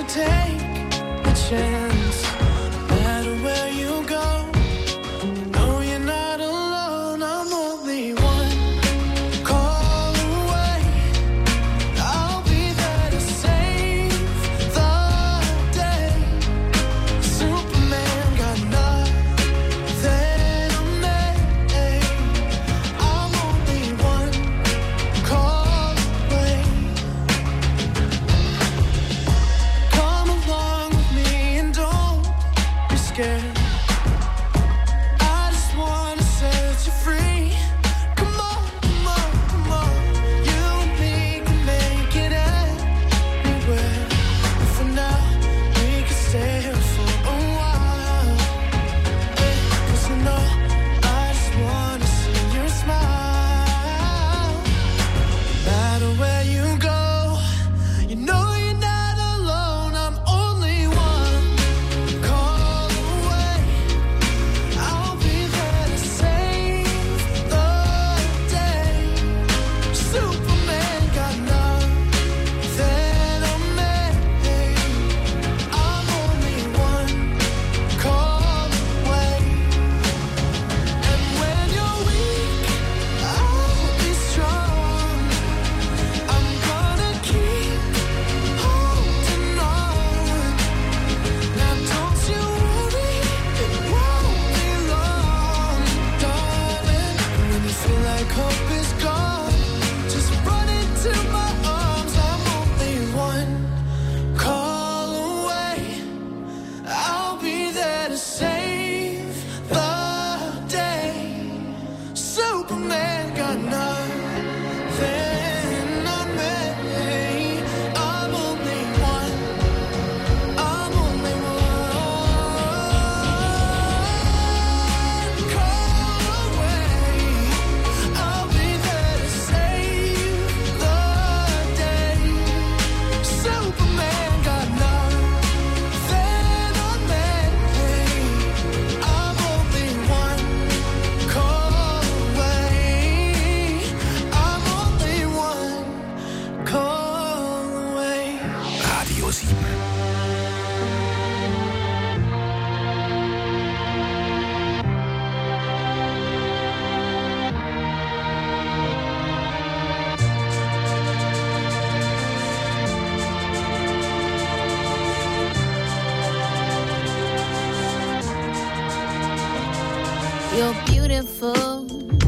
You're beautiful,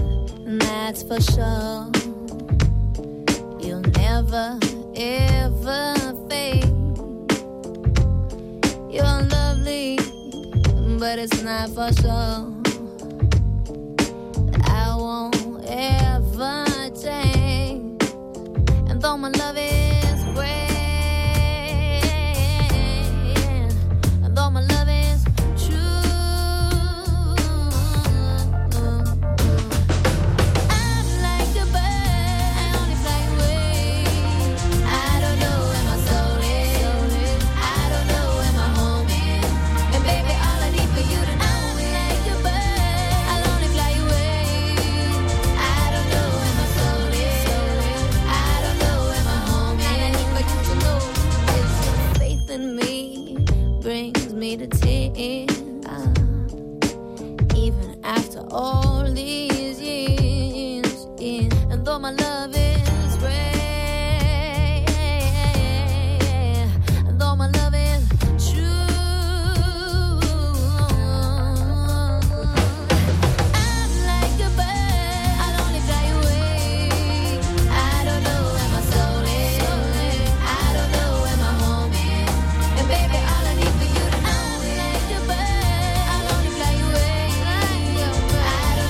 that's for sure. You'll never, ever fade. You're lovely, but it's not for sure. I won't ever change. And though my love is great, and though my love is true, I'm like a bird, I only fly away. I don't know where my soul is, I don't know where my home is. And baby, all I need for you to know is like a bird, I'll only fly away. I don't know where my soul is, I don't know where my home is. And I need for you to know is your faith in me brings me to tears. Even after all these years, yeah. And though my love is great, and though my love is true, I'm like a bird, I'll only fly away. I don't know where my soul is, I don't know where my home is. And baby, all I need for you to know is like a bird, I'll only fly away. I don't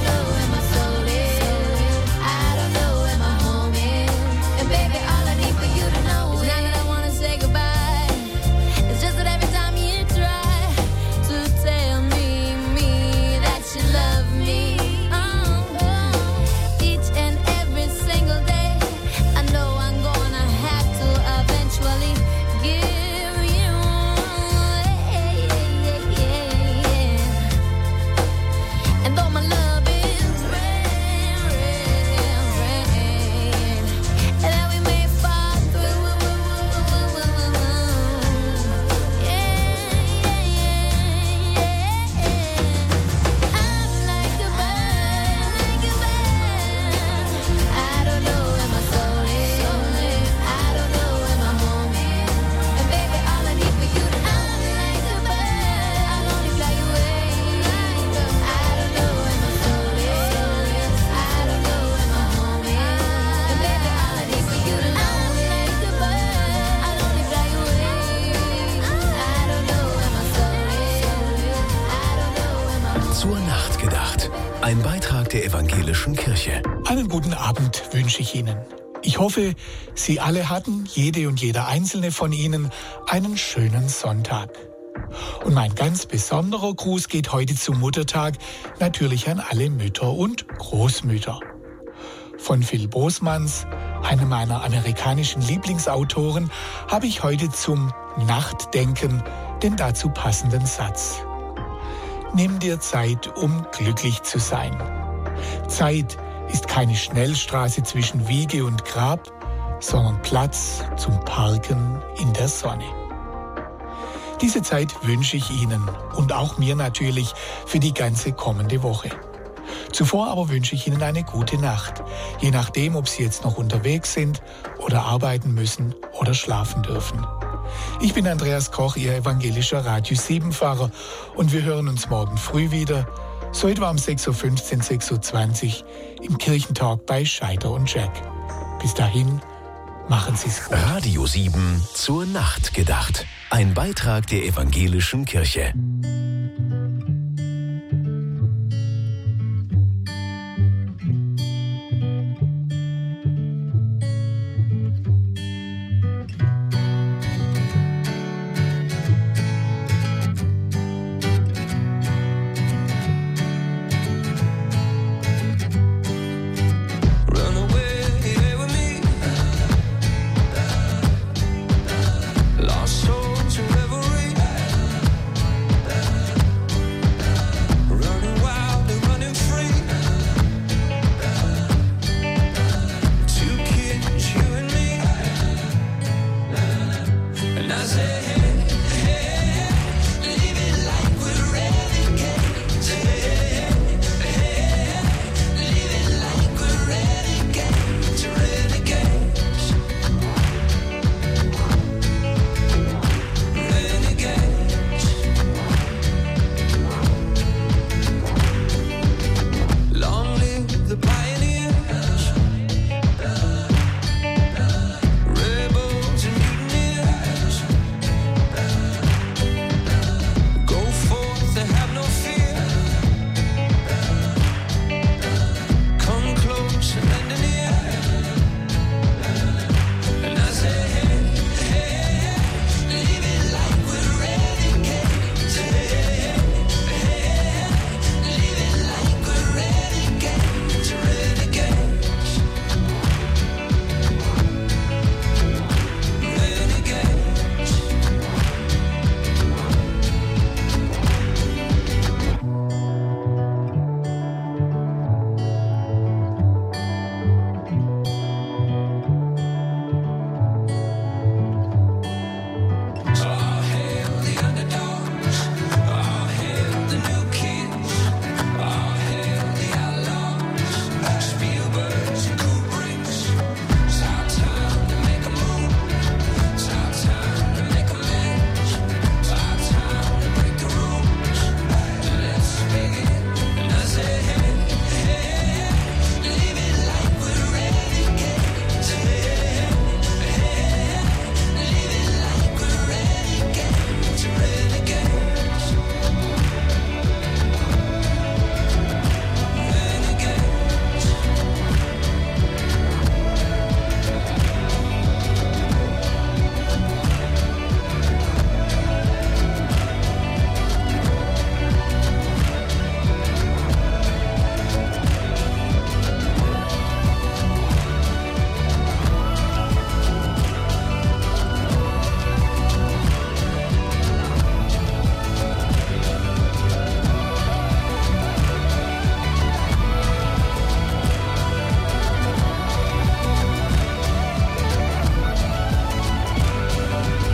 Zur Nacht gedacht. Ein Beitrag der Evangelischen Kirche. Einen guten Abend wünsche ich Ihnen. Ich hoffe, Sie alle hatten, jede und jeder einzelne von Ihnen, einen schönen Sonntag. Und mein ganz besonderer Gruß geht heute zum Muttertag natürlich an alle Mütter und Großmütter. Von Phil Bosmans, einem meiner amerikanischen Lieblingsautoren, habe ich heute zum Nachtdenken den dazu passenden Satz. Nimm dir Zeit, um glücklich zu sein. Zeit ist keine Schnellstraße zwischen Wiege und Grab, sondern Platz zum Parken in der Sonne. Diese Zeit wünsche ich Ihnen und auch mir natürlich für die ganze kommende Woche. Zuvor aber wünsche ich Ihnen eine gute Nacht, je nachdem, ob Sie jetzt noch unterwegs sind oder arbeiten müssen oder schlafen dürfen. Ich bin Andreas Koch, Ihr evangelischer Radio 7-Fahrer und wir hören uns morgen früh wieder, so etwa um 6.15 Uhr, 6.20 Uhr im Kirchentalk bei Scheider und Jack. Bis dahin, machen Sie es gut. Radio 7 zur Nacht gedacht. Ein Beitrag der Evangelischen Kirche.